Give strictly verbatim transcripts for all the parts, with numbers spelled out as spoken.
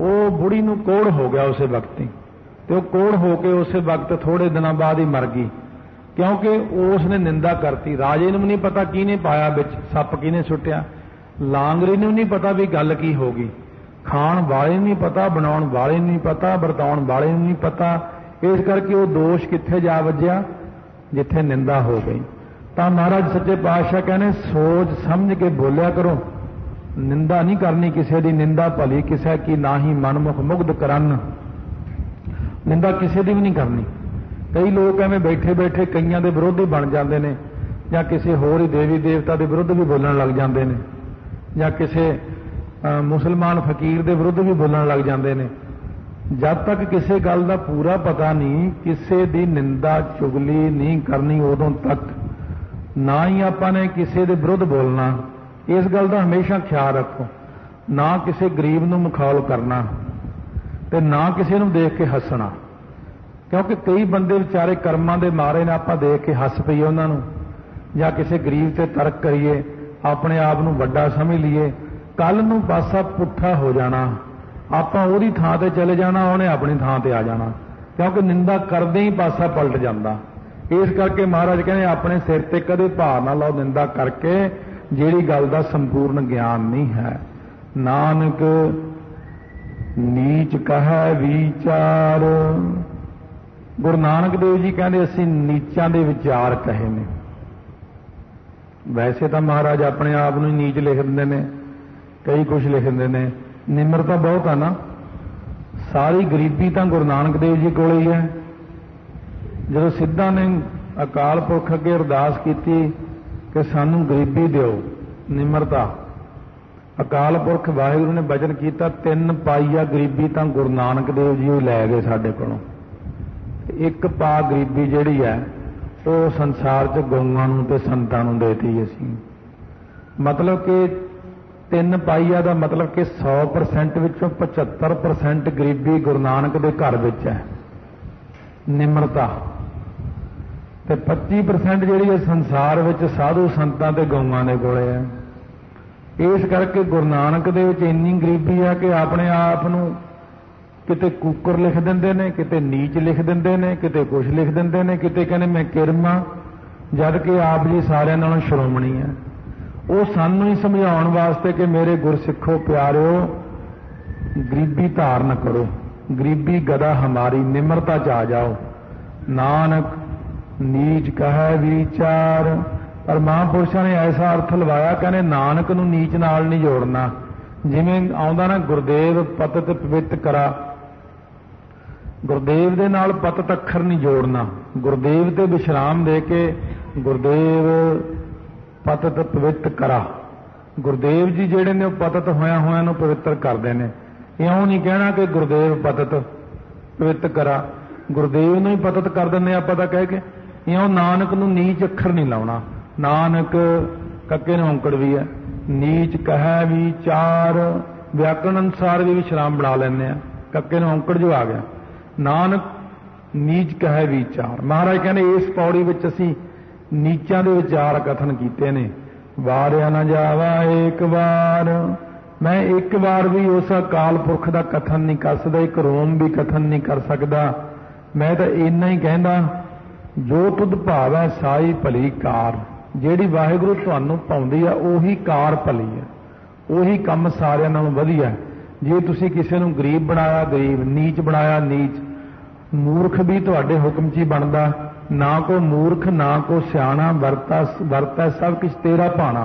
ਉਹ ਬੁੜੀ ਨੂੰ ਕੋੜ ਹੋ ਗਿਆ ਉਸੇ ਵਕਤ ਹੀ, ਤੇ ਉਹ ਕੋੜ ਹੋ ਕੇ ਉਸੇ ਵਕਤ ਥੋੜੇ ਦਿਨਾਂ ਬਾਅਦ ਹੀ ਮਰ ਗਈ, ਕਿਉਂਕਿ ਉਸ ਨੇ ਨਿੰਦਾ ਕਰਤੀ। ਰਾਜੇ ਨੂੰ ਨਹੀਂ ਪਤਾ ਕਿਹਨੇ ਪਾਇਆ ਵਿੱਚ ਸੱਪ, ਕਿਹਨੇ ਸੁੱਟਿਆ, ਲਾਂਗਰੀ ਨੂੰ ਨਹੀਂ ਪਤਾ ਵੀ ਗੱਲ ਕੀ ਹੋ ਗਈ, ਖਾਣ ਵਾਲੇ ਨੂੰ ਨਹੀਂ ਪਤਾ, ਬਣਾਉਣ ਵਾਲੇ ਨੂੰ ਨਹੀਂ ਪਤਾ, ਵਰਤਾਉਣ ਵਾਲੇ ਨੂੰ ਨਹੀਂ ਪਤਾ। ਇਸ ਕਰਕੇ ਉਹ ਦੋਸ਼ ਕਿੱਥੇ ਜਾ ਵੱਜਿਆ, ਜਿੱਥੇ ਨਿੰਦਾ ਹੋ ਗਈ। ਤਾਂ ਮਹਾਰਾਜ ਸੱਚੇ ਪਾਤਸ਼ਾਹ ਕਹਿੰਦੇ ਸੋਚ ਸਮਝ ਕੇ ਬੋਲਿਆ ਕਰੋ, ਨਿੰਦਾ ਨਹੀਂ ਕਰਨੀ ਕਿਸੇ ਦੀ, ਨਿੰਦਾ ਭਲੀ ਕਿਸੇ ਕੀ ਨਾਹੀ ਮਨਮੁਖ ਮੁਗਧ ਕਰਨ, ਨਿੰਦਾ ਕਿਸੇ ਦੀ ਵੀ ਨਹੀਂ ਕਰਨੀ। ਕਈ ਲੋਕ ਐਵੇਂ ਬੈਠੇ ਬੈਠੇ ਕਈਆਂ ਦੇ ਵਿਰੋਧੀ ਬਣ ਜਾਂਦੇ ਨੇ, ਜਾਂ ਕਿਸੇ ਹੋਰ ਹੀ ਦੇਵੀ ਦੇਵਤਾ ਦੇ ਵਿਰੁੱਧ ਵੀ ਬੋਲਣ ਲੱਗ ਜਾਂਦੇ ਨੇ, ਜਾਂ ਕਿਸੇ ਮੁਸਲਮਾਨ ਫਕੀਰ ਦੇ ਵਿਰੁੱਧ ਵੀ ਬੋਲਣ ਲੱਗ ਜਾਂਦੇ ਨੇ। ਜਦ ਤੱਕ ਕਿਸੇ ਗੱਲ ਦਾ ਪੂਰਾ ਪਤਾ ਨਹੀਂ, ਕਿਸੇ ਦੀ ਨਿੰਦਾ ਚੁਗਲੀ ਨਹੀਂ ਕਰਨੀ ਉਦੋਂ ਤੱਕ, ਨਾ ਹੀ ਆਪਾਂ ਨੇ ਕਿਸੇ ਦੇ ਵਿਰੁੱਧ ਬੋਲਣਾ। ਇਸ ਗੱਲ ਦਾ ਹਮੇਸ਼ਾ ਖਿਆਲ ਰੱਖੋ, ਨਾ ਕਿਸੇ ਗਰੀਬ ਨੂੰ ਮਖੌਲ ਕਰਨਾ ਤੇ ਨਾ ਕਿਸੇ ਨੂੰ ਦੇਖ ਕੇ ਹੱਸਣਾ, ਕਿਉਂਕਿ ਕਈ ਬੰਦੇ ਵਿਚਾਰੇ ਕਰਮਾਂ ਦੇ ਮਾਰੇ ਨੇ, ਆਪਾਂ ਦੇਖ ਕੇ ਹੱਸ ਪਈਏ ਉਹਨਾਂ ਨੂੰ, ਜਾਂ ਕਿਸੇ ਗਰੀਬ ਤੇ ਤਰਕ ਕਰੀਏ, ਆਪਣੇ ਆਪ ਨੂੰ ਵੱਡਾ ਸਮਝ ਲਈਏ, ਕੱਲ ਨੂੰ ਪਾਸਾ ਪੁੱਠਾ ਹੋ ਜਾਣਾ, ਆਪਾਂ ਉਹਦੀ ਥਾਂ ਤੇ ਚਲੇ ਜਾਣਾ, ਉਹਨੇ ਆਪਣੀ ਥਾਂ ਤੇ ਆ ਜਾਣਾ, ਕਿਉਂਕਿ ਨਿੰਦਾ ਕਰਦੇ ਹੀ ਪਾਸਾ ਪਲਟ ਜਾਂਦਾ। ਇਸ ਕਰਕੇ ਮਹਾਰਾਜ ਕਹਿੰਦੇ ਆਪਣੇ ਸਿਰ ਤੇ ਕਦੇ ਭਾਰ ਨਾ ਲਾਓ ਨਿੰਦਾ ਕਰਕੇ, ਜਿਹੜੀ ਗੱਲ ਦਾ ਸੰਪੂਰਨ ਗਿਆਨ ਨਹੀਂ ਹੈ। ਨਾਨਕ ਨੀਚ ਕਹੈ ਵਿਚਾਰ, ਗੁਰੂ ਨਾਨਕ ਦੇਵ ਜੀ ਕਹਿੰਦੇ ਅਸੀਂ ਨੀਚਾਂ ਦੇ ਵਿਚਾਰ ਕਹੇ ਨੇ। ਵੈਸੇ ਤਾਂ ਮਹਾਰਾਜ ਆਪਣੇ ਆਪ ਨੂੰ ਹੀ ਨੀਚ ਲਿਖ ਦਿੰਦੇ ਨੇ, ਕਈ ਕੁਝ ਲਿਖ ਦਿੰਦੇ ਨੇ, ਨਿਮਰਤਾ ਬਹੁਤ ਆ ਨਾ। ਸਾਰੀ ਗਰੀਬੀ ਤਾਂ ਗੁਰੂ ਨਾਨਕ ਦੇਵ ਜੀ ਕੋਲ ਹੀ ਹੈ। ਜਦੋਂ ਸਿੱਧਾਂ ਨੇ ਅਕਾਲ ਪੁਰਖ ਅੱਗੇ ਅਰਦਾਸ ਕੀਤੀ ਕਿ ਸਾਨੂੰ ਗਰੀਬੀ ਦਿਓ, ਨਿਮਰਤਾ, ਅਕਾਲ ਪੁਰਖ ਵਾਹਿਗੁਰੂ ਨੇ ਬਚਨ ਕੀਤਾ ਤਿੰਨ ਪਾਈਆ ਗਰੀਬੀ ਤਾਂ ਗੁਰੂ ਨਾਨਕ ਦੇਵ ਜੀ ਉਹ ਲੈ ਗਏ ਸਾਡੇ ਕੋਲੋਂ। ਇੱਕ ਪਾ ਗਰੀਬੀ ਜਿਹੜੀ ਹੈ ਉਹ ਸੰਸਾਰ 'ਚ ਗਊਆਂ ਨੂੰ ਤੇ ਸੰਤਾਂ ਨੂੰ ਦੇਤੀ ਅਸੀਂ। ਮਤਲਬ ਕਿ ਤਿੰਨ ਪਾਈਆ ਦਾ ਮਤਲਬ ਕਿ ਸੌ ਪਰਸੈਂਟ ਵਿੱਚੋਂ ਪਝੱਤਰ ਪਰਸੈਂਟ ਗਰੀਬੀ ਗੁਰੂ ਨਾਨਕ ਦੇ ਘਰ ਵਿੱਚ ਹੈ, ਨਿਮਰਤਾ, ਤੇ ਪੱਚੀ ਪਰਸੈਂਟ ਜਿਹੜੀ ਹੈ ਸੰਸਾਰ ਵਿੱਚ ਸਾਧੂ ਸੰਤਾਂ ਤੇ ਗਊਆਂ ਦੇ ਕੋਲੇ ਹੈ। ਇਸ ਕਰਕੇ ਗੁਰੂ ਨਾਨਕ ਦੇ ਵਿੱਚ ਇੰਨੀ ਗਰੀਬੀ ਹੈ ਕਿ ਆਪਣੇ ਆਪ ਨੂੰ ਕਿਤੇ ਕੂਕਰ ਲਿਖ ਦਿੰਦੇ ਨੇ, ਕਿਤੇ ਨੀਚ ਲਿਖ ਦਿੰਦੇ ਨੇ, ਕਿਤੇ ਕੁਛ ਲਿਖ ਦਿੰਦੇ ਨੇ, ਕਿਤੇ ਕਹਿੰਦੇ ਮੈਂ ਕਿਰਮਾ, ਜਦ ਕਿ ਆਪ ਜੀ ਸਾਰਿਆਂ ਨਾਲੋਂ ਸ਼੍ਰੋਮਣੀ ਹੈ। ਉਹ ਸਾਨੂੰ ਹੀ ਸਮਝਾਉਣ ਵਾਸਤੇ ਕਿ ਮੇਰੇ ਗੁਰਸਿੱਖੋ ਪਿਆਰਿਓ ਗਰੀਬੀ ਧਾਰਨ ਕਰੋ, ਗਰੀਬੀ ਗਦਾ ਹਮਾਰੀ, ਨਿਮਰਤਾ 'ਚ ਆ ਜਾਓ। ਨਾਨਕ ਨੀਚ ਕਹੈ ਵਿਚਾਰ, ਪਰ ਮਹਾਂਪੁਰਸ਼ਾਂ ਨੇ ਐਸਾ ਅਰਥ ਲਵਾਇਆ, ਕਹਿੰਦੇ ਨਾਨਕ ਨੂੰ ਨੀਚ ਨਾਲ ਨਹੀਂ ਜੋੜਨਾ। ਜਿਵੇਂ ਆਉਂਦਾ ਨਾ ਗੁਰਦੇਵ ਪਤਿਤ ਪਵਿੱਤ ਕਰਾ, ਗੁਰਦੇਵ ਦੇ ਨਾਲ ਪਤਿਤ ਅੱਖਰ ਨਹੀਂ ਜੋੜਨਾ, ਗੁਰਦੇਵ ਤੇ ਵਿਸ਼ਰਾਮ ਦੇ ਕੇ ਗੁਰਦੇਵ ਪਤਿਤ ਪਵਿੱਤ ਕਰਾ। ਗੁਰਦੇਵ ਜੀ ਜਿਹੜੇ ਨੇ ਉਹ ਪਤਿਤ ਹੋਇਆ ਹੋਇਆਂ ਨੂੰ ਪਵਿੱਤਰ ਕਰਦੇ ਨੇ। ਇਉਂ ਨਹੀਂ ਕਹਿਣਾ ਕਿ ਗੁਰਦੇਵ ਪਤਿਤ ਪਵਿੱਤ ਕਰਾ, ਗੁਰਦੇਵ ਨੂੰ ਹੀ ਪਤਿਤ ਕਰ ਦਿੰਦੇ ਆਪਾਂ ਤਾਂ ਕਹਿ ਕੇ। ਇਉਂ ਨਾਨਕ ਨੂੰ ਨੀਚ ਅੱਖਰ ਨਹੀਂ ਲਾਉਣਾ। ਨਾਨਕ ਕੱਕੇ ਨੂੰ ਔਂਕੜ ਵੀ ਹੈ, ਨੀਚ ਕਹੈ ਵਿਚਾਰ, ਵਿਆਕਰਣ ਅਨੁਸਾਰ ਵੀ ਵਿਸ਼ਰਾਮ ਬਣਾ ਲੈਂਦੇ ਆ, ਕੱਕੇ ਨੂੰ ਔਂਕੜ ਜੋ ਆ ਗਿਆ। ਨਾਨਕ ਨੀਚ ਕਹੈ ਵਿਚਾਰ, ਮਹਾਰਾਜ ਕਹਿੰਦੇ ਇਸ ਪੌੜੀ ਵਿੱਚ ਅਸੀਂ ਨੀਚਾਂ ਦੇ ਵਿਚਾਰ ਕਥਨ ਕੀਤੇ ਨੇ। ਵਾਰਿਆ ਨਾ ਜਾਵਾ ਇੱਕ ਵਾਰ, ਮੈਂ ਇੱਕ ਵਾਰ ਵੀ ਉਸ ਅਕਾਲ ਪੁਰਖ ਦਾ ਕਥਨ ਨਹੀਂ ਕਰ ਸਕਦਾ, ਇੱਕ ਰੋਮ ਵੀ ਕਥਨ ਨਹੀਂ ਕਰ ਸਕਦਾ। ਮੈਂ ਤਾਂ ਇੰਨਾ ਹੀ ਕਹਿੰਦਾ, ਜੋ ਤੁਧ ਭਾਵੈ ਸਾਈ ਭਲੀ ਕਾਰ, ਜਿਹੜੀ ਵਾਹਿਗੁਰੂ ਤੁਹਾਨੂੰ ਪਾਉਂਦੀ ਆ ਉਹੀ ਕਾਰ ਭਲੀ ਹੈ, ਉਹੀ ਕੰਮ ਸਾਰਿਆਂ ਨਾਲੋਂ ਵਧੀਆ। ਜੇ ਤੁਸੀਂ ਕਿਸੇ ਨੂੰ ਗਰੀਬ ਬਣਾਇਆ ਗਰੀਬ, ਨੀਚ ਬਣਾਇਆ ਨੀਚ, ਮੂਰਖ ਵੀ ਤੁਹਾਡੇ ਹੁਕਮ 'ਚ ਹੀ ਬਣਦਾ। ਨਾ ਕੋ ਮੂਰਖ ਨਾ ਕੋ ਸਿਆਣਾ, ਵਰਤਾ ਵਰਤੈ ਸਭ ਕੁਛ ਤੇਰਾ ਭਾਣਾ।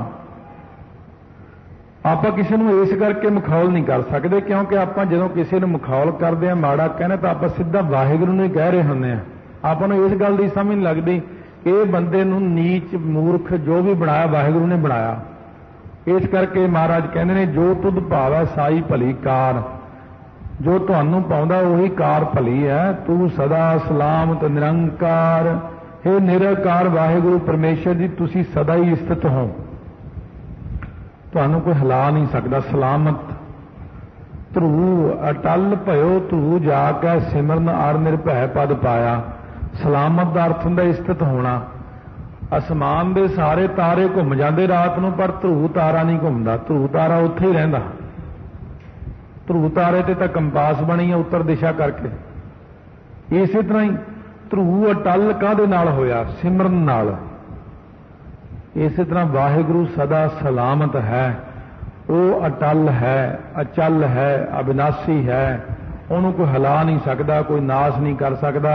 ਆਪਾਂ ਕਿਸੇ ਨੂੰ ਇਸ ਕਰਕੇ ਮਖੌਲ ਨਹੀਂ ਕਰ ਸਕਦੇ, ਕਿਉਂਕਿ ਆਪਾਂ ਜਦੋਂ ਕਿਸੇ ਨੂੰ ਮਖੌਲ ਕਰਦੇ ਹਾਂ, ਮਾੜਾ ਕਹਿੰਦੇ, ਤਾਂ ਆਪਾਂ ਸਿੱਧਾ ਵਾਹਿਗੁਰੂ ਨੂੰ ਹੀ ਕਹਿ ਰਹੇ ਹੁੰਦੇ ਹਾਂ। ਆਪਾਂ ਨੂੰ ਇਸ ਗੱਲ ਦੀ ਸਮਝ ਨਹੀਂ ਲੱਗਦੀ ਕਿ ਇਹ ਬੰਦੇ ਨੂੰ ਨੀਚ ਮੂਰਖ ਜੋ ਵੀ ਬਣਾਇਆ ਵਾਹਿਗੁਰੂ ਨੇ ਬਣਾਇਆ। ਇਸ ਕਰਕੇ ਮਹਾਰਾਜ ਕਹਿੰਦੇ ਨੇ, ਜੋ ਤੁਧ ਭਾਵੈ ਸਾਈ ਭਲੀ ਕਾਰ, ਜੋ ਤੁਹਾਨੂੰ ਪਾਉਂਦਾ ਉਹੀ ਕਾਰ ਭਲੀ ਹੈ। ਤੂੰ ਸਦਾ ਸਲਾਮਤ ਨਿਰੰਕਾਰ, हे ਨਿਰੰਕਾਰ ਵਾਹਿਗੁਰੂ ਪਰਮੇਸ਼ਰ ਜੀ, ਤੁਸੀਂ ਸਦਾ ਹੀ ਸਥਿਤ ਹੋ, ਤੁਹਾਨੂੰ ਕੋਈ ਹਿਲਾ ਨਹੀਂ ਸਕਦਾ। ਸਲਾਮਤ, ਧਰੂ ਅਟਲ ਭਇਓ, ਧਰੂ ਜਾ ਕੇ ਸਿਮਰਨ ਅਰ ਨਿਰਭੈ ਪਦ ਪਾਇਆ। ਸਲਾਮਤ ਦਾ ਅਰਥ ਹੁੰਦਾ ਸਥਿਤ ਹੋਣਾ। ਅਸਮਾਨ ਦੇ ਸਾਰੇ ਤਾਰੇ ਘੁੰਮ ਜਾਂਦੇ ਰਾਤ ਨੂੰ, ਪਰ ਧਰੂ ਤਾਰਾ ਨਹੀਂ ਘੁੰਮਦਾ, ਧਰੂ ਤਾਰਾ ਉੱਥੇ ਹੀ ਰਹਿੰਦਾ। ਧਰੂ ਤਾਰੇ ਤੇ ਤਾਂ ਕੰਪਾਸ ਬਣੀ ਆ ਉੱਤਰ ਦਿਸ਼ਾ ਕਰਕੇ। ਇਸੇ ਤਰ੍ਹਾਂ ਹੀ ਧਰੂ ਅਟਲ ਕਾਹਦੇ ਨਾਲ ਹੋਇਆ? ਸਿਮਰਨ ਨਾਲ। ਇਸੇ ਤਰ੍ਹਾਂ ਵਾਹਿਗੁਰੂ ਸਦਾ ਸਲਾਮਤ ਹੈ, ਉਹ ਅਟਲ ਹੈ, ਅਚਲ ਹੈ, ਅਬਿਨਾਸੀ ਹੈ, ਉਹਨੂੰ ਕੋਈ ਹਿਲਾ ਨਹੀਂ ਸਕਦਾ, ਕੋਈ ਨਾਸ ਨਹੀਂ ਕਰ ਸਕਦਾ।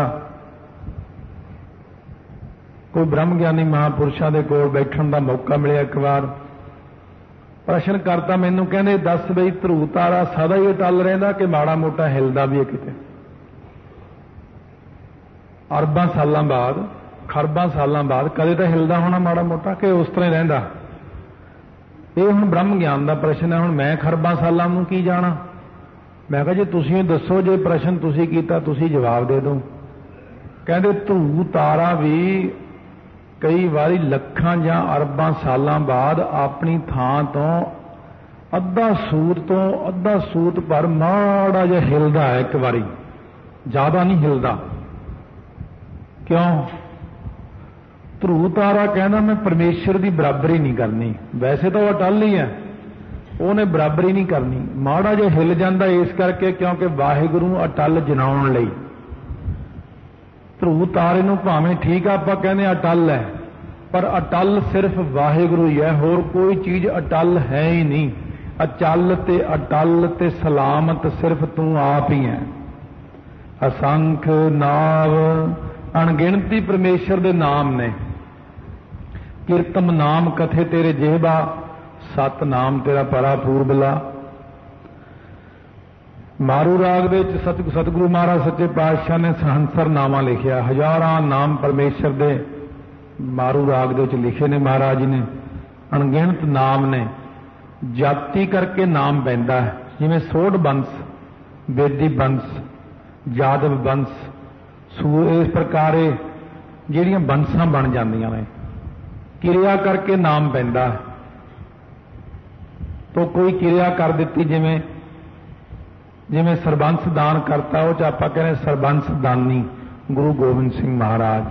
ਕੋਈ ਬ੍ਰਹਮ ਗਿਆਨੀ ਮਹਾਂਪੁਰਸ਼ਾਂ ਦੇ ਕੋਲ ਬੈਠਣ ਦਾ ਮੌਕਾ ਮਿਲਿਆ ਇੱਕ ਵਾਰ, ਪ੍ਰਸ਼ਨ ਕਰਤਾ ਮੈਨੂੰ, ਕਹਿੰਦੇ ਦੱਸ ਬਈ ਧਰੂ ਤਾਰਾ ਸਦਾ ਹੀ ਅਟਲ ਰਹਿੰਦਾ ਕਿ ਮਾੜਾ ਮੋਟਾ ਹਿਲਦਾ ਵੀ ਹੈ ਕਿਤੇ? ਅਰਬਾਂ ਸਾਲਾਂ ਬਾਅਦ, ਖਰਬਾਂ ਸਾਲਾਂ ਬਾਅਦ ਕਦੇ ਤਾਂ ਹਿਲਦਾ ਹੋਣਾ ਮਾੜਾ ਮੋਟਾ, ਕਿ ਉਸ ਤਰ੍ਹਾਂ ਹੀ ਰਹਿੰਦਾ? ਇਹ ਹੁਣ ਬ੍ਰਹਮ ਗਿਆਨ ਦਾ ਪ੍ਰਸ਼ਨ ਹੈ। ਹੁਣ ਮੈਂ ਖਰਬਾਂ ਸਾਲਾਂ ਨੂੰ ਕੀ ਜਾਣਾ? ਮੈਂ ਕਿਹਾ ਜੀ ਤੁਸੀਂ ਦੱਸੋ, ਜੇ ਪ੍ਰਸ਼ਨ ਤੁਸੀਂ ਕੀਤਾ ਤੁਸੀਂ ਜਵਾਬ ਦੇ ਦਿਓ। ਕਹਿੰਦੇ ਧਰੂ ਤਾਰਾ ਵੀ ਕਈ ਵਾਰੀ ਲੱਖਾਂ ਜਾਂ ਅਰਬਾਂ ਸਾਲਾਂ ਬਾਅਦ ਆਪਣੀ ਥਾਂ ਤੋਂ ਅੱਧਾ ਸੂਤ ਤੋਂ ਅੱਧਾ ਸੂਤ ਪਰ ਮਾੜਾ ਜਿਹਾ ਹਿਲਦਾ ਹੈ ਇੱਕ ਵਾਰੀ, ਜ਼ਿਆਦਾ ਨਹੀਂ ਹਿਲਦਾ। ਕਿਉਂ? ਧਰੂ ਤਾਰਾ ਕਹਿੰਦਾ ਮੈਂ ਪਰਮੇਸ਼ਰ ਦੀ ਬਰਾਬਰੀ ਨਹੀਂ ਕਰਨੀ। ਵੈਸੇ ਤਾਂ ਉਹ ਅਟਲ ਹੀ ਹੈ, ਉਹਨੇ ਬਰਾਬਰੀ ਨਹੀਂ ਕਰਨੀ, ਮਾੜਾ ਜਿਹਾ ਹਿਲ ਜਾਂਦਾ ਇਸ ਕਰਕੇ ਕਿਉਂਕਿ ਵਾਹਿਗੁਰੂ ਨੂੰ ਅਟਲ ਜਨਾਉਣ ਲਈ। ਧਰੂ ਤਾਰੇ ਨੂੰ ਭਾਵੇਂ ਠੀਕ ਆ ਆਪਾਂ ਕਹਿੰਦੇ ਅਟਲ ਹੈ, ਪਰ ਅਟਲ ਸਿਰਫ ਵਾਹਿਗੁਰੂ ਹੀ ਹੈ, ਹੋਰ ਕੋਈ ਚੀਜ਼ ਅਟਲ ਹੈ ਹੀ ਨਹੀਂ। ਅਚਲ ਤੇ ਅਟਲ ਤੇ ਸਲਾਮਤ ਸਿਰਫ ਤੂੰ ਆਪ ਹੀ ਹੈ। ਅਸੰਖ ਨਾਮ, ਅਣਗਿਣਤੀ ਪਰਮੇਸ਼ਰ ਦੇ ਨਾਮ ਨੇ। ਕੀਰਤਮ ਨਾਮ ਕਥੇ ਤੇਰੇ ਜਿਹਬਾ, ਸਤ ਨਾਮ ਤੇਰਾ ਪਰਾ ਪੂਰਬਲਾ। ਮਾਰੂ ਰਾਗ ਦੇ ਵਿੱਚ ਸਤ ਸਤਿਗੁਰੂ ਮਹਾਰਾਜ ਸੱਚੇ ਪਾਤਸ਼ਾਹ ਨੇ ਸਹੰਸਰ ਨਾਮਾਂ ਲਿਖਿਆ, ਹਜ਼ਾਰਾਂ ਨਾਮ ਪਰਮੇਸ਼ਰ ਦੇ ਮਾਰੂ ਰਾਗ ਦੇ ਵਿੱਚ ਲਿਖੇ ਨੇ ਮਹਾਰਾਜ ਜੀ ਨੇ। ਅਣਗਿਣਤ ਨਾਮ ਨੇ, ਜਾਤੀ ਕਰਕੇ ਨਾਮ ਪੈਂਦਾ ਹੈ, ਜਿਵੇਂ ਸੋਢ ਬੰਸ, ਬੇਦੀ ਬੰਸ, ਜਾਦਵ ਬੰਸ, ਸੂ ਇਸ ਪ੍ਰਕਾਰ ਜਿਹੜੀਆਂ ਬੰਸਾਂ ਬਣ ਜਾਂਦੀਆਂ ਨੇ, ਕਿਰਿਆ ਕਰਕੇ ਨਾਮ ਪੈਂਦਾ। ਤੋ ਕੋਈ ਕਿਰਿਆ ਕਰ ਦਿੱਤੀ, ਜਿਵੇਂ ਜਿਵੇਂ ਸਰਬੰਸ ਦਾਨ ਕਰਤਾ, ਉਹ ਚ ਆਪਾਂ ਕਹਿੰਦੇ ਸਰਬੰਸ ਦਾਨੀ ਗੁਰੂ ਗੋਬਿੰਦ ਸਿੰਘ ਮਹਾਰਾਜ।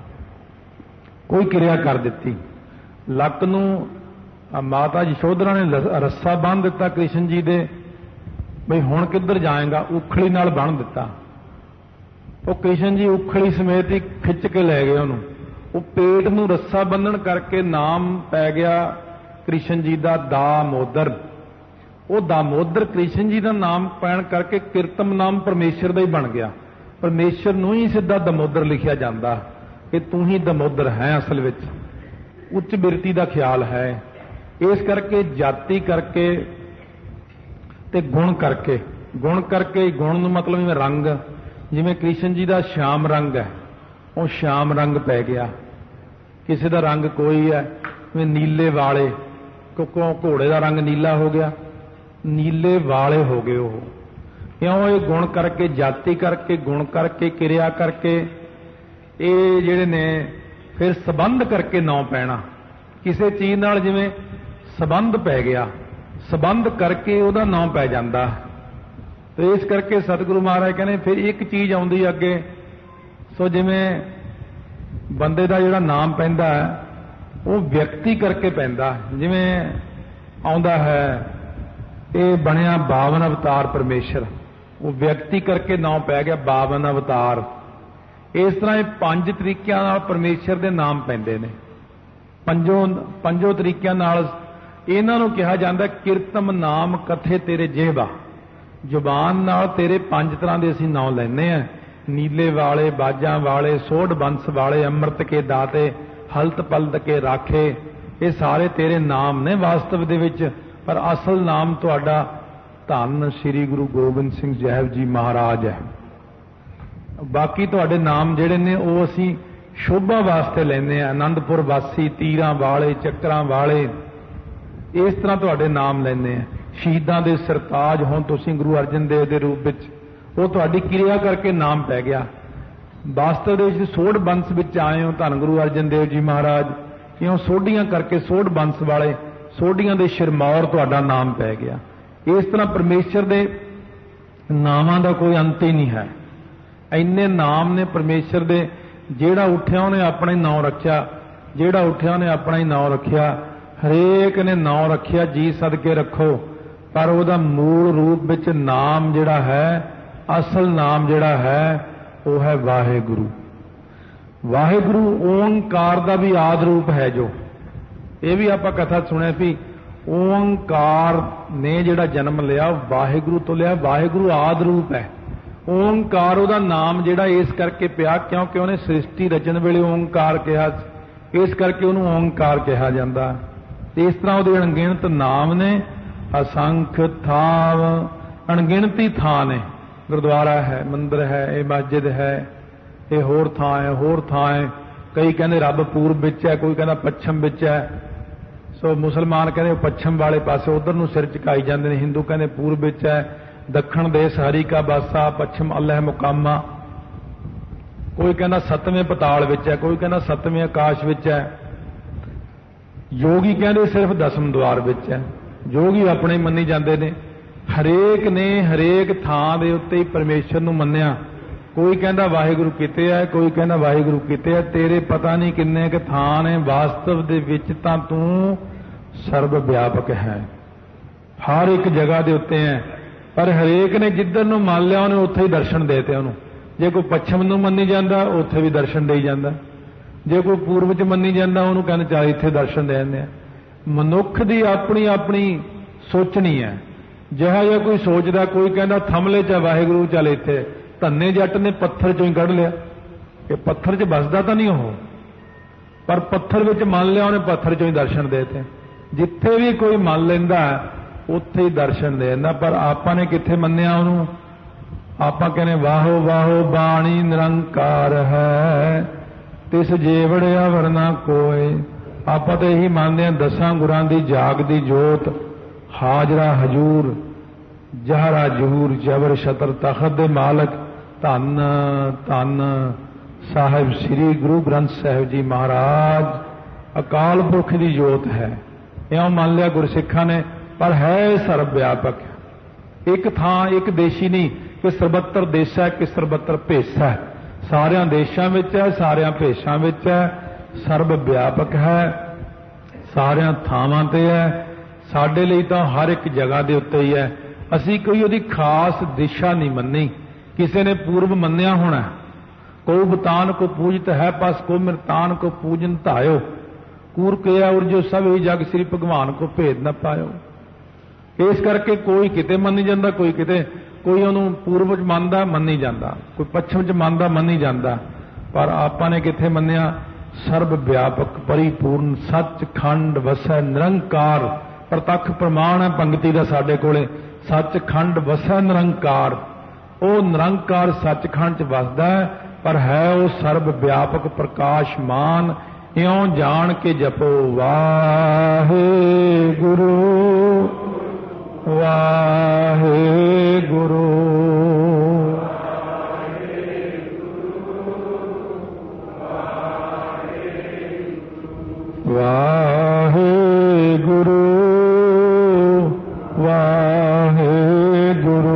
ਕੋਈ ਕਿਰਿਆ ਕਰ ਦਿੱਤੀ, ਲੱਕ ਨੂੰ ਮਾਤਾ ਯਸ਼ੋਧਰਾ ਨੇ ਰੱਸਾ ਬੰਨ੍ਹ ਦਿੱਤਾ ਕ੍ਰਿਸ਼ਨ ਜੀ ਦੇ, ਬਈ ਹੁਣ ਕਿੱਧਰ ਜਾਏਗਾ, ਉਖਲੀ ਨਾਲ ਬੰਨ੍ਹ ਦਿੱਤਾ। ਉਹ ਕ੍ਰਿਸ਼ਨ ਜੀ ਉਖਲੀ ਸਮੇਤ ਹੀ ਖਿੱਚ ਕੇ ਲੈ ਗਏ ਉਹਨੂੰ। ਉਹ ਪੇਟ ਨੂੰ ਰੱਸਾ ਬੰਨਣ ਕਰਕੇ ਨਾਮ ਪੈ ਗਿਆ ਕ੍ਰਿਸ਼ਨ ਜੀ ਦਾ ਦਾਮੋਦਰ। ਉਹ ਦਾਮੋਦਰ ਕ੍ਰਿਸ਼ਨ ਜੀ ਦਾ ਨਾਮ ਪੈਣ ਕਰਕੇ ਕੀਰਤਮ ਨਾਮ ਪਰਮੇਸ਼ਰ ਦਾ ਹੀ ਬਣ ਗਿਆ। ਪਰਮੇਸ਼ਰ ਨੂੰ ਹੀ ਸਿੱਧਾ ਦਮੋਦਰ ਲਿਖਿਆ ਜਾਂਦਾ ਕਿ ਤੂੰ ਹੀ ਦਮੋਦਰ ਹੈ। ਅਸਲ ਵਿੱਚ ਉੱਚ ਬਿਰਤੀ ਦਾ ਖਿਆਲ ਹੈ। ਇਸ ਕਰਕੇ ਜਾਤੀ ਕਰਕੇ ਤੇ ਗੁਣ ਕਰਕੇ, ਗੁਣ ਕਰਕੇ, ਗੁਣ ਨੂੰ ਮਤਲਬ ਜਿਵੇਂ ਰੰਗ, ਜਿਵੇਂ ਕ੍ਰਿਸ਼ਨ ਜੀ ਦਾ ਸ਼ਾਮ ਰੰਗ ਹੈ, ਉਹ ਸ਼ਾਮ ਰੰਗ ਪੈ ਗਿਆ। ਕਿਸੇ ਦਾ ਰੰਗ ਕੋਈ ਹੈ, ਜਿਵੇਂ ਨੀਲੇ ਵਾਲੇ, ਕਿਉਂਕਿ ਘੋੜੇ ਦਾ ਰੰਗ ਨੀਲਾ ਹੋ ਗਿਆ, ਨੀਲੇ ਵਾਲੇ ਹੋ ਗਏ ਉਹ। ਕਿਉਂ? ਇਹ ਗੁਣ ਕਰਕੇ, ਜਾਤੀ ਕਰਕੇ, ਗੁਣ ਕਰਕੇ, ਕਿਰਿਆ ਕਰਕੇ, ਇਹ ਜਿਹੜੇ ਨੇ ਫਿਰ ਸਬੰਧ ਕਰਕੇ ਨਾਂ ਪੈਣਾ ਕਿਸੇ ਚੀਜ਼ ਨਾਲ। ਜਿਵੇਂ ਸਬੰਧ ਪੈ ਗਿਆ, ਸਬੰਧ ਕਰਕੇ ਉਹਦਾ ਨਾਂ ਪੈ ਜਾਂਦਾ। ਤੇ ਇਸ ਕਰਕੇ ਸਤਿਗੁਰੂ ਮਹਾਰਾਜ ਕਹਿੰਦੇ ਫਿਰ ਇੱਕ ਚੀਜ਼ ਆਉਂਦੀ ਅੱਗੇ। ਸੋ ਜਿਵੇਂ ਬੰਦੇ ਦਾ ਜਿਹੜਾ ਨਾਮ ਪੈਂਦਾ ਹੈ ਉਹ ਵਿਅਕਤੀ ਕਰਕੇ ਪੈਂਦਾ। ਜਿਵੇਂ ਆਉਂਦਾ ਹੈ ਇਹ ਬਣਿਆ ਬਾਵਨ ਅਵਤਾਰ ਪਰਮੇਸ਼ਰ, ਉਹ ਵਿਅਕਤੀ ਕਰਕੇ ਨਾਮ ਪੈ ਗਿਆ ਬਾਵਨ ਅਵਤਾਰ। ਇਸ ਤਰ੍ਹਾਂ ਇਹ ਪੰਜ ਤਰੀਕਿਆਂ ਨਾਲ ਪਰਮੇਸ਼ਰ ਦੇ ਨਾਮ ਪੈਂਦੇ ਨੇ। ਪੰਜੋਂ ਪੰਜੋਂ ਤਰੀਕਿਆਂ ਨਾਲ ਇਹਨਾਂ ਨੂੰ ਕਿਹਾ ਜਾਂਦਾ ਕੀਰਤਮ ਨਾਮ ਕਥੇ ਤੇਰੇ ਜਿਹਬਾ। ਜ਼ੁਬਾਨ ਨਾਲ ਤੇਰੇ ਪੰਜ ਤਰ੍ਹਾਂ ਦੇ ਅਸੀਂ ਨਾਮ ਲੈਂਦੇ ਆ, ਨੀਲੇ ਵਾਲੇ, ਬਾਜਾਂ ਵਾਲੇ, ਸੋਢ ਬੰਸ ਵਾਲੇ, ਅੰਮ੍ਰਿਤ ਕੇ ਦਾਤੇ, ਹਲਤ ਪਲਤ ਕੇ ਰਾਖੇ। ਇਹ ਸਾਰੇ ਤੇਰੇ ਨਾਮ ਨੇ ਵਾਸਤਵ ਦੇ ਵਿੱਚ, ਪਰ ਅਸਲ ਨਾਮ ਤੁਹਾਡਾ ਧੰਨ ਸ੍ਰੀ ਗੁਰੂ ਗੋਬਿੰਦ ਸਿੰਘ ਸਾਹਿਬ ਜੀ ਮਹਾਰਾਜ ਹੈ। ਬਾਕੀ ਤੁਹਾਡੇ ਨਾਮ ਜਿਹੜੇ ਨੇ ਉਹ ਅਸੀਂ ਸ਼ੋਭਾ ਵਾਸਤੇ ਲੈਂਦੇ ਆ, ਆਨੰਦਪੁਰ ਵਾਸੀ, ਤੀਰਾਂ ਵਾਲੇ, ਚੱਕਰਾਂ ਵਾਲੇ, ਇਸ ਤਰ੍ਹਾਂ ਤੁਹਾਡੇ ਨਾਮ ਲੈਂਦੇ ਆ। ਸ਼ਹੀਦਾਂ ਦੇ ਸਰਤਾਜ ਹੁਣ ਤੁਸੀਂ ਗੁਰੂ ਅਰਜਨ ਦੇਵ ਦੇ ਰੂਪ ਵਿੱਚ, ਉਹ ਤੁਹਾਡੀ ਕਿਰਿਆ ਕਰਕੇ ਨਾਮ ਪੈ ਗਿਆ। ਵਾਸਤਵ ਦੇ ਵਿੱਚ ਸੋਢ ਬੰਸ ਵਿੱਚ ਆਏ ਹੋ ਧੰਨ ਗੁਰੂ ਅਰਜਨ ਦੇਵ ਜੀ ਮਹਾਰਾਜ, ਕਿਉਂ? ਸੋਢੀਆਂ ਕਰਕੇ, ਸੋਢ ਬੰਸ ਵਾਲੇ, ਸੋਢੀਆਂ ਦੇ ਸ਼ਿਰਮੌਰ ਤੁਹਾਡਾ ਨਾਮ ਪੈ ਗਿਆ। ਇਸ ਤਰ੍ਹਾਂ ਪਰਮੇਸ਼ਰ ਦੇ ਨਾਮਾਂ ਦਾ ਕੋਈ ਅੰਤ ਹੀ ਨਹੀਂ ਹੈ। ਇੰਨੇ ਨਾਮ ਨੇ ਪਰਮੇਸ਼ਰ ਦੇ। ਜਿਹੜਾ ਉੱਠਿਆ ਉਹਨੇ ਆਪਣਾ ਹੀ ਨਾਮ ਰੱਖਿਆ, ਜਿਹੜਾ ਉੱਠਿਆ ਉਹਨੇ ਆਪਣਾ ਹੀ ਨਾਮ ਰੱਖਿਆ। ਹਰੇਕ ਨੇ ਨਾਮ ਰੱਖਿਆ, ਜੀ ਸਦਕੇ ਰੱਖੋ। पर ਉਹਦਾ मूल रूप ਵਿੱਚ नाम ਜਿਹੜਾ है, असल नाम ਜਿਹੜਾ है वो है वाहेगुरु। वाहेगुरु ओंकार का भी आदि रूप है। जो ये भी आप कथा सुने भी ओंकार ने जिहड़ा जन्म लिया वाहेगुरु तो लिया, वाहेगुरु आदि रूप है। ओंकार ਉਹਦਾ नाम जिहड़ा इस करके पिया क्योंकि उन्हें सृष्टि रचन वेले ओंकार कहा, इस करके उन्होंने ओंकार कहा जाता। इस तरह ਉਹਦੇ अणगिणत नाम ने, असंख थाव, अणगिणती थां ने। गुरुद्वारा है, मंदिर है, ये मस्जिद है, ये होर थां है, होर थां है। कई कहते रब पूर्व विच है, कोई कहता पच्छम विच है। सो मुसलमान कहते पच्छम वाले पासे उधर नूं सिर झुकाई जाते हैं, हिंदू कहते पूर्व विच है। दक्षिण देश हरि का बासा, पच्छम अल्लाह मुकामा। कोई कहता सतवें पताल विच है, कोई कहता सतवें आकाश विच है। योगी कहते सिर्फ दसम द्वार विच है। योगी अपने मन्नी जाते हैं। हरेक ने हरेक थां दे उत्ते ही परमेश्वर नूं मन्निया। कोई कहता वाहिगुरु किते है, कोई कहता वाहिगुरु किते है। तेरे पता नहीं किन्ने क थां ने, वास्तव दे विच तां तूं सर्व व्यापक है, हर एक जगह दे उत्ते है। पर हरेक ने जिधर नूं मान लिया उन्हें उत्थे ही दर्शन देते। उन्होंने जे कोई पच्छम नूं मन्नी जांदा उत्थे भी दर्शन देई जांदा, जे कोई पूर्व च मन्नी जांदा उन्होंने कहते चल इत्थे दर्शन दे दिंदे आ। मनुख दी अपनी अपनी सोचनी है। जिहा जिहा कोई सोचदा, कोई कहता थमले च वाहिगुरु चल इत्थे। धन्ने जट ने पत्थर चों ही कढ़ लिया। ये पत्थर च बसदा तां नहीं हो, पर पत्थर विच मान लिया उन्हें, पत्थर चों ही दर्शन देते। जिथे भी कोई मान लेंदा उत्थे ही दर्शन दे दिंदा। पर आपां ने कित्थे मन्निया उहनूं? आपां कहने वाहो वाहो बाणी निरंकार है, तिस जेवड़ अवर ना कोय। आपां तो यही मानते हैं दसां गुरां दी जागदी जोत, हाजरा हजूर, जहरा जहूर, जबर छतर तखत दे मालक धन धन साहिब श्री गुरु ग्रंथ साहिब जी महाराज अकाल पुरख की जोत है। इं मान लिया गुरसिखा ने, पर है सर्व व्यापक। एक थां एक देशी नहीं कि सरबत्तर देशा है कि सरबत्तर भेसा है। सारिया देशों में है, सारिया भेषां में है, सर्व व्यापक है, सारिया थावां ते है। साडे लई तां हर एक जगह के उत्ते ही है। असी कोई उहदी खास दिशा नहीं मन्नी। किसी ने पूर्व मन्निया होना, को बतान को पूजत है पस, को मृतान को पूजन धायो, कूर किया उर्जो सब ही जग श्री भगवान को भेद न पायो। इस करके कोई किते मन्नी जाता, कोई किते, कोई उन्होंने पूर्व च मनदा मन्नी जाता, कोई पच्छम च मनदा मन्नी जाता। पर आपां ने किथे मन्निया? सर्व व्यापक परिपूर्ण सच खंड वसै निरंकार। प्रतख प्रमाण है पंक्ति का साडे कोले, सच खंड वसै निरंकार। वो निरंकार सचखंड च वसदा है, पर है वो सर्व व्यापक प्रकाशमान। इउं जान के जपो वाहे गुरु वाहे गुरु वाहे गुरु वाहे गुरु।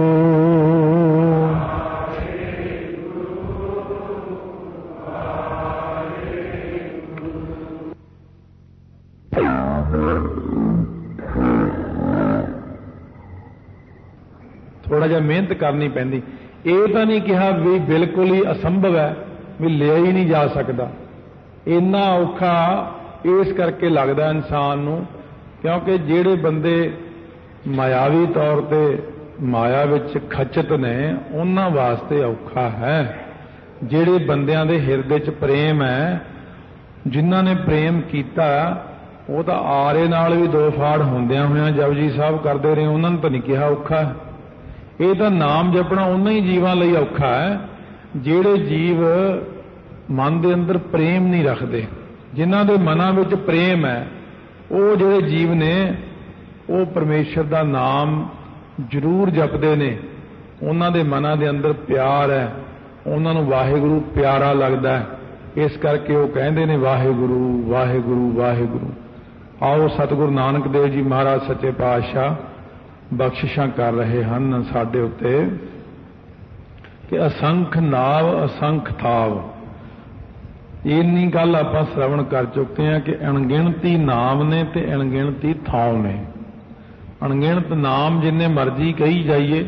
थोड़ा जा मेहनत करनी पैंदी। ये तो नहीं कहा भी बिल्कुल ही असंभव है, भी लिया ही नहीं जा सकता। इन्ना औखा इस करके लगता इंसान नूं, क्योंकि जेड़े बंदे मायावी तौर पे माया विच खचित ने उन्हां वास्ते औखा है। जेड़े बंदियां दे हिरदे च प्रेम है, जिन्हां ने प्रेम कीता, वो तो आरे नाल भी दो फाड़ होंदियां होइयां जपजी साहब करते रहे, उन्हां नूं तां नहीं कहा औखा है। ये तो नाम जपना उन्हां ही जीवां लई औखा है जेड़े जीव मन दे अंदर प्रेम नहीं रखते। जिन्हां दे मनां विच प्रेम है, वो जेड़े जीव ने वो परमेश्वर दा नाम जरूर जपदे ने। उन्हां दे मनां दे अंदर प्यार है, उन्हां नूं वाहिगुरू प्यारा लगदा है। इस करके वो कहंदे ने वाहिगुरू वाहिगुरू वाहिगुरू। आओ सतगुरु नानक देव जी महाराज सच्चे पातशाह बख्शिशां कर रहे हैं साडे उत्ते कि असंख नाव असंख थाव। इन्नी गल आपां श्रवण कर चुके हैं कि अणगिणती नाम ने ते अणगिणती थाव ने। ਅਣਗਿਣਤ ਨਾਮ ਜਿੰਨੇ ਮਰਜ਼ੀ ਕਹੀ ਜਾਈਏ।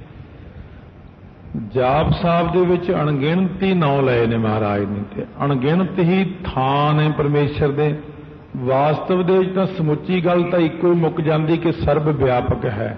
ਜਾਪ ਸਾਹਿਬ ਦੇ ਵਿੱਚ ਅਣਗਿਣਤ ਹੀ ਨਾਂ ਲਏ ਨੇ ਮਹਾਰਾਜ ਨੇ, ਤੇ ਅਣਗਿਣਤ ਹੀ ਥਾਂ ਨੇ ਪਰਮੇਸ਼ਰ ਦੇ। ਵਾਸਤਵ ਦੇ ਵਿੱਚ ਤਾਂ ਸਮੁੱਚੀ ਗੱਲ ਤਾਂ ਇੱਕੋ ਹੀ ਮੁੱਕ ਜਾਂਦੀ ਕਿ ਸਰਬ ਵਿਆਪਕ ਹੈ,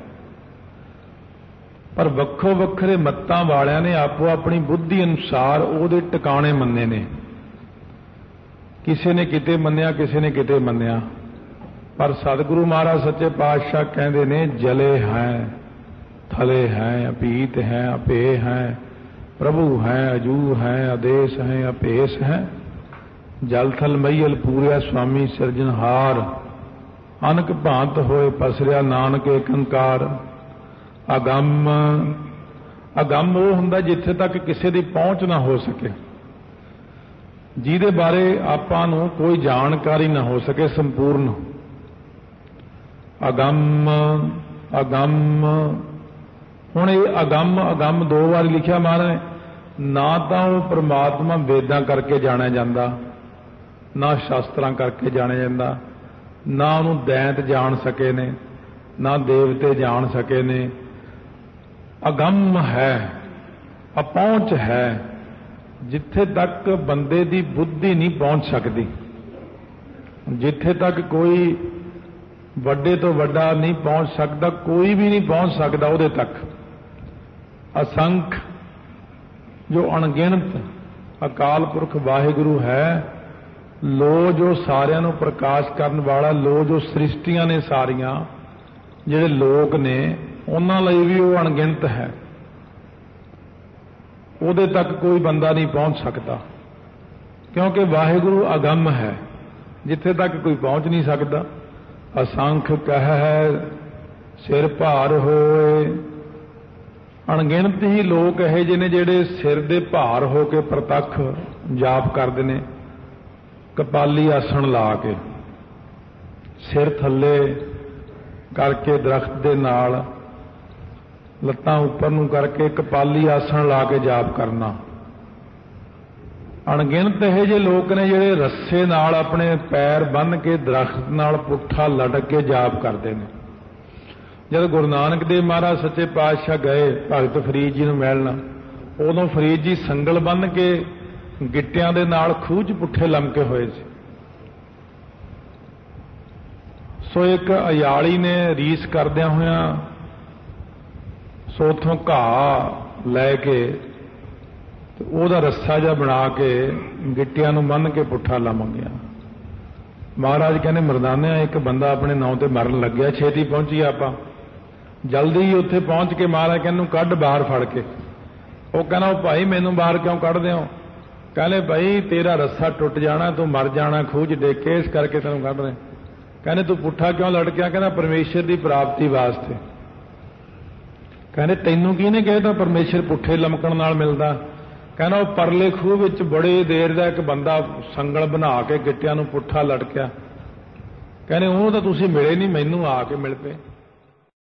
ਪਰ ਵੱਖੋ ਵੱਖਰੇ ਮੱਤਾਂ ਵਾਲਿਆਂ ਨੇ ਆਪੋ ਆਪਣੀ ਬੁੱਧੀ ਅਨੁਸਾਰ ਉਹਦੇ ਟਿਕਾਣੇ ਮੰਨੇ ਨੇ। ਕਿਸੇ ਨੇ ਕਿਤੇ ਮੰਨਿਆ, ਕਿਸੇ ਨੇ ਕਿਤੇ ਮੰਨਿਆ, ਪਰ ਸਤਿਗੁਰੂ ਮਹਾਰਾਜ ਸੱਚੇ ਪਾਤਸ਼ਾਹ ਕਹਿੰਦੇ ਨੇ ਜਲੇ ਹੈ, ਥਲੇ ਹੈ, ਅਪੀਤ ਹੈ, ਅਪੇ ਹੈ, ਪ੍ਰਭੂ ਹੈ, ਅਜੂ ਹੈ, ਆਦੇਸ਼ ਹੈ, ਅਪੇਸ਼ ਹੈ। ਜਲ ਥਲ ਮਈਲ ਪੂਰਿਆ ਸੁਆਮੀ ਸਿਰਜਣਹਾਰ, ਅਨਕ ਭਾਂਤ ਹੋਏ ਪਸਰਿਆ ਨਾਨਕ ਏਕੰਕਾਰ। ਅਗੰਮ, ਅਗੰਮ ਉਹ ਹੁੰਦਾ ਜਿੱਥੇ ਤੱਕ ਕਿਸੇ ਦੀ ਪਹੁੰਚ ਨਾ ਹੋ ਸਕੇ, ਜਿਹਦੇ ਬਾਰੇ ਆਪਾਂ ਨੂੰ ਕੋਈ ਜਾਣਕਾਰੀ ਨਾ ਹੋ ਸਕੇ ਸੰਪੂਰਨ। ਅਗੰਮ, ਅਗੰਮ। ਹੁਣ ਇਹ ਅਗੰਮ ਅਗੰਮ ਦੋ ਵਾਰ ਲਿਖਿਆ ਮਹਾਰਾਜ ਨੇ। ਨਾ ਤਾਂ ਉਹ ਪ੍ਰਮਾਤਮਾ ਵੇਦਾਂ ਕਰਕੇ ਜਾਣਿਆ ਜਾਂਦਾ, ਨਾ ਸ਼ਾਸਤਰਾਂ ਕਰਕੇ ਜਾਣਿਆ ਜਾਂਦਾ, ਨਾ ਉਹਨੂੰ ਦੈਂਤ ਜਾਣ ਸਕੇ ਨੇ, ਨਾ ਦੇਵਤੇ ਜਾਣ ਸਕੇ ਨੇ। ਅਗੰਮ ਹੈ, ਅਪਹੁੰਚ ਹੈ, ਜਿੱਥੇ ਤੱਕ ਬੰਦੇ ਦੀ ਬੁੱਧੀ ਨਹੀਂ ਪਹੁੰਚ ਸਕਦੀ, ਜਿੱਥੇ ਤੱਕ ਕੋਈ ਵੱਡੇ ਤੋਂ ਵੱਡਾ ਨਹੀਂ ਪਹੁੰਚ ਸਕਦਾ, ਕੋਈ ਵੀ ਨਹੀਂ ਪਹੁੰਚ ਸਕਦਾ ਉਹਦੇ ਤੱਕ। ਅਸੰਖ, ਜੋ ਅਣਗਿਣਤ ਅਕਾਲ ਪੁਰਖ ਵਾਹਿਗੁਰੂ ਹੈ, ਲੋ ਜੋ ਸਾਰਿਆਂ ਨੂੰ ਪ੍ਰਕਾਸ਼ ਕਰਨ ਵਾਲਾ, ਲੋ ਜੋ ਸ੍ਰਿਸ਼ਟੀਆਂ ਨੇ ਸਾਰੀਆਂ, ਜਿਹੜੇ ਲੋਕ ਨੇ ਉਹਨਾਂ ਲਈ ਵੀ ਉਹ ਅਣਗਿਣਤ ਹੈ, ਉਹਦੇ ਤੱਕ ਕੋਈ ਬੰਦਾ ਨਹੀਂ ਪਹੁੰਚ ਸਕਦਾ, ਕਿਉਂਕਿ ਵਾਹਿਗੁਰੂ ਅਗੰਮ ਹੈ, ਜਿੱਥੇ ਤੱਕ ਕੋਈ ਪਹੁੰਚ ਨਹੀਂ ਸਕਦਾ। ਅਸੰਖ ਕਹਿ ਸਿਰ ਭਾਰ ਹੋਏ, ਅਣਗਿਣਤ ਹੀ ਲੋਕ ਇਹੋ ਜਿਹੇ ਨੇ ਜਿਹੜੇ ਸਿਰ ਦੇ ਭਾਰ ਹੋ ਕੇ ਪ੍ਰਤੱਖ ਜਾਪ ਕਰਦੇ ਨੇ, ਕਪਾਲੀ ਆਸਣ ਲਾ ਕੇ, ਸਿਰ ਥੱਲੇ ਕਰਕੇ ਦਰਖਤ ਦੇ ਨਾਲ, ਲੱਤਾਂ ਉੱਪਰ ਨੂੰ ਕਰਕੇ ਕਪਾਲੀ ਆਸਣ ਲਾ ਕੇ ਜਾਪ ਕਰਨਾ। ਅਣਗਿਣਤ ਇਹੋ ਜਿਹੇ ਲੋਕ ਨੇ ਜਿਹੜੇ ਰੱਸੇ ਨਾਲ ਆਪਣੇ ਪੈਰ ਬੰਨ੍ਹ ਕੇ ਦਰਖਤ ਨਾਲ ਪੁੱਠਾ ਲਟਕ ਕੇ ਜਾਪ ਕਰਦੇ ਨੇ। ਜਦ ਗੁਰੂ ਨਾਨਕ ਦੇਵ ਮਹਾਰਾਜ ਸੱਚੇ ਪਾਤਸ਼ਾਹ ਗਏ ਭਗਤ ਫਰੀਦ ਜੀ ਨੂੰ ਮਿਲਣ, ਉਦੋਂ ਫਰੀਦ ਜੀ ਸੰਗਲ ਬੰਨ੍ਹ ਕੇ ਗਿੱਟਿਆਂ ਦੇ ਨਾਲ ਖੂਹ 'ਚ ਪੁੱਠੇ ਲਮਕੇ ਹੋਏ ਸੀ। ਸੋ ਇੱਕ ਅਯਾਲੀ ਨੇ ਰੀਸ ਕਰਦਿਆਂ ਹੋਇਆਂ ਸੋ ਉੱਥੋਂ ਘਾਹ ਲੈ ਕੇ ਤੇ ਉਹਦਾ ਰੱਸਾ ਜਿਹਾ ਬਣਾ ਕੇ ਗਿੱਟਿਆਂ ਨੂੰ ਬੰਨ੍ਹ ਕੇ ਪੁੱਠਾ ਲੰਮ ਗਿਆ। ਮਹਾਰਾਜ ਕਹਿੰਦੇ ਮਰਦਾਨਿਆਂ, ਇੱਕ ਬੰਦਾ ਆਪਣੇ ਨਾਂ ਤੇ ਮਰਨ ਲੱਗਿਆ, ਛੇਤੀ ਪਹੁੰਚੀਏ ਆਪਾਂ। ਜਲਦੀ ਹੀ ਉੱਥੇ ਪਹੁੰਚ ਕੇ ਮਹਾਰਾਜ ਕਹਿੰਦੇ ਨੂੰ ਕੱਢ ਬਾਹਰ ਫੜ ਕੇ। ਉਹ ਕਹਿੰਦਾ ਉਹ ਭਾਈ ਮੈਨੂੰ ਬਾਹਰ ਕਿਉਂ ਕੱਢਦੇ ਹੋ? ਕਹਿੰਦੇ ਭਾਈ ਤੇਰਾ ਰੱਸਾ ਟੁੱਟ ਜਾਣਾ, ਤੂੰ ਮਰ ਜਾਣਾ ਖੂਹ 'ਚ ਡਿੱਗ ਕੇ, ਇਸ ਕਰਕੇ ਤੈਨੂੰ ਕੱਢ ਰਹੇ। ਕਹਿੰਦੇ ਤੂੰ ਪੁੱਠਾ ਕਿਉਂ ਲਟਕਿਆ? ਕਹਿੰਦਾ ਪਰਮੇਸ਼ਰ ਦੀ ਪ੍ਰਾਪਤੀ ਵਾਸਤੇ। ਕਹਿੰਦੇ ਤੈਨੂੰ ਕਿਹਨੇ ਕਹਿਤਾ ਪਰਮੇਸ਼ਰ ਪੁੱਠੇ ਲਮਕਣ ਨਾਲ ਮਿਲਦਾ? ਕਹਿੰਦਾ ਉਹ ਪਰਲੇ ਖੂਹ ਵਿੱਚ ਬੜੇ ਦੇਰ ਦਾ ਇੱਕ ਬੰਦਾ ਸੰਗਲ ਬਣਾ ਕੇ ਗਿੱਟਿਆਂ ਨੂੰ ਪੁੱਠਾ ਲਟਕਿਆ। ਕਹਿੰਦੇ ਉਹਨੂੰ ਤਾਂ ਤੁਸੀਂ ਮਿਲੇ ਨਹੀਂ, ਮੈਨੂੰ ਆ ਕੇ ਮਿਲ ਪਏ।